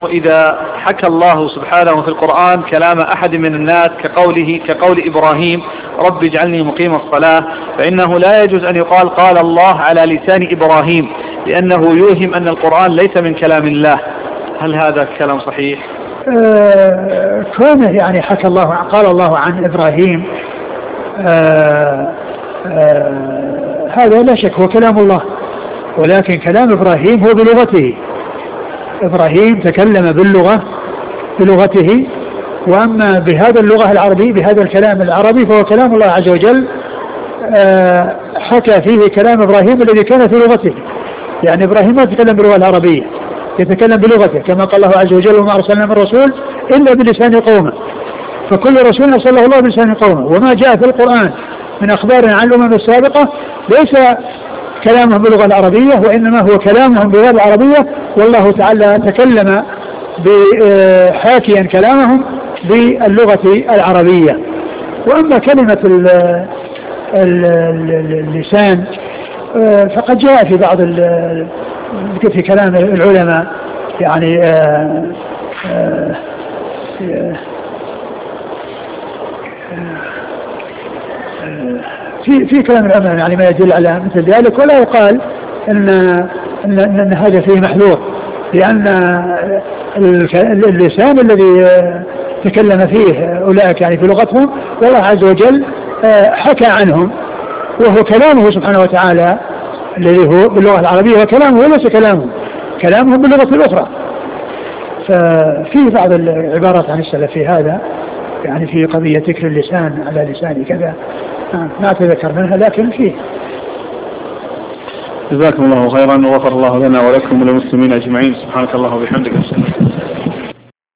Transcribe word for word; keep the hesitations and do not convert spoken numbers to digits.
وإذا حكى الله سبحانه في القرآن كلام أحد من الناس كقوله كقول إبراهيم رب اجعلني مقيم الصلاة، فإنه لا يجوز أن يقال قال الله على لسان إبراهيم، لأنه يوهم أن القرآن ليس من كلام الله. هل هذا الكلام صحيح؟ آه كونه يعني حكى الله قال الله عن إبراهيم، آه آه هذا لا شك هو كلام الله، ولكن كلام إبراهيم هو بلغته. إبراهيم تكلم باللغة بلغته، وأما بهذا اللغة العربية بهذا الكلام العربي فهو كلام الله عز وجل. آه حكى فيه كلام إبراهيم الذي كان في لغته، يعني إبراهيم ما يتكلم باللغة العربية، يتكلم بلغته، كما قال الله عز وجل وما أرسلنا من رسول إلا بلسان قومه، فكل رسول أرسله الله بلسان قومه. وما جاء في القرآن من أخبار عن الأمم السابقة ليس كلامهم باللغة العربية، وإنما هو كلامهم باللغة العربية، والله تعالى تكلم بحاكيا كلامهم باللغة العربية. وأما كلمة اللسان فقد جاء في بعض في كلام العلماء، يعني آآ آآ في في كلام العلماء يعني ما يدل على مثل ذلك، ولا يقال ان ان, إن هذا فيه محذور، لان اللسان الذي تكلم فيه اولئك يعني في لغتهم والله عز وجل حكى عنهم، وهو كلامه سبحانه وتعالى الذي هو باللغه العربيه، وكلامه ليس كلامه كلامهم باللغه الاخرى. ففي بعض العبارات عن السلف في هذا، يعني في قضيه ذكر اللسان على لسان كذا ما أتذكر منها، لكن فيه. جزاكم الله خيرا وغفر الله لنا ولكم وللمسلمين أجمعين. سبحانك الله وبحمدك.